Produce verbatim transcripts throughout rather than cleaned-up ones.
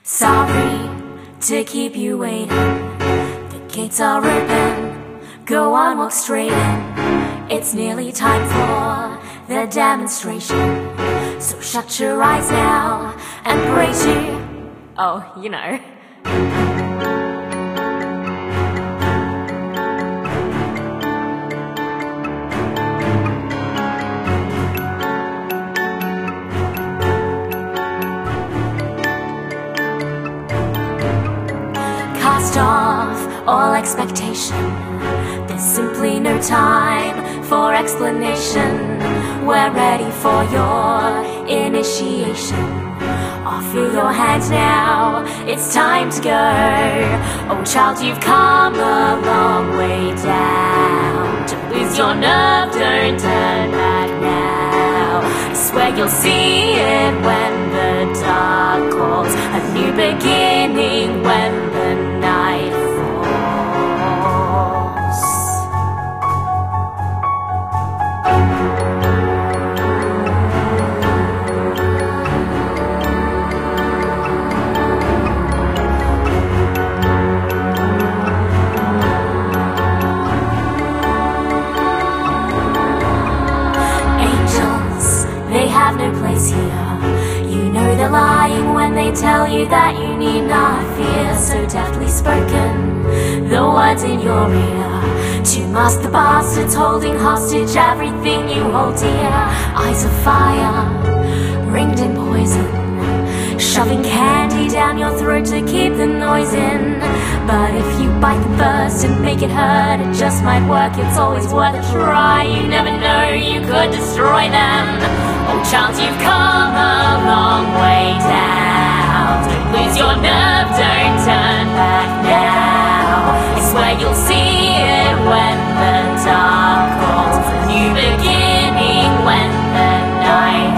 Sorry to keep you waiting. The gates are open. Go on, walk straight in. It's nearly time for the demonstration. So shut your eyes now and brace you. Oh, you know. Cast off all expectation. There's simply no time for explanation. We're ready for your initiation. Offer your hands now, it's time to go. Oh child, you've come a long way down. Don't lose your nerve, don't turn back now. I swear you'll see it when the dark calls. A new beginning when the night falls. Angels, they have no place here. You know they're lying when they tell you that you need not fear. So deftly spoken, the words in your ear, to mask the bastards holding hostage everything you hold dear. Eyes of fire, ringed in poison, shoving candy down your throat to keep the noise in. But if you bite them first and make it hurt, it just might work. It's always worth a try. You never know, you could destroy them. Oh child, you've come a long way down. Don't lose your nerve, don't turn back now. I swear you'll see it when the dark calls. A new beginning when the night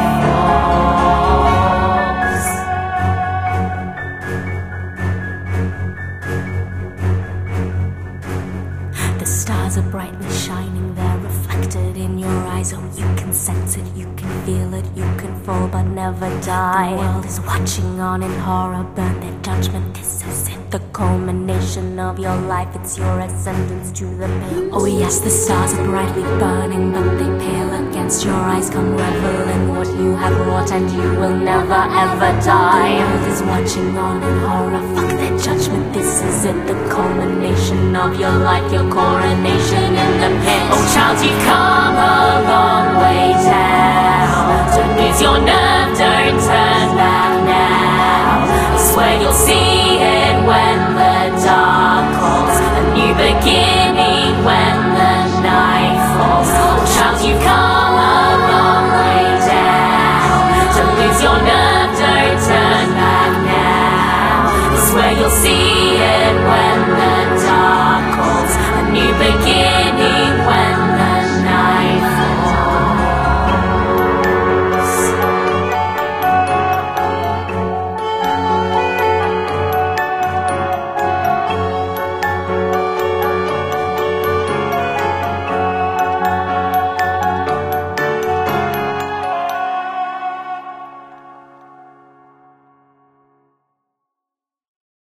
falls. The stars are brightly shining, they're reflected in your eyes. Oh, you can sense it, you can feel it, you can fall but never die. The world is watching on in horror, burn their judgment. This is it, the culmination of your life. It's your ascendance to the pale. Oh yes, the stars are brightly burning, but they pale against your eyes. Come revel in what you have wrought, and you will never ever die. The world is watching on in horror, fuck their judgment. This is it, the culmination of your life, your coronation in the pit. Oh child, you've come a long way down. Don't lose your nerve, don't turn back now. I swear you'll see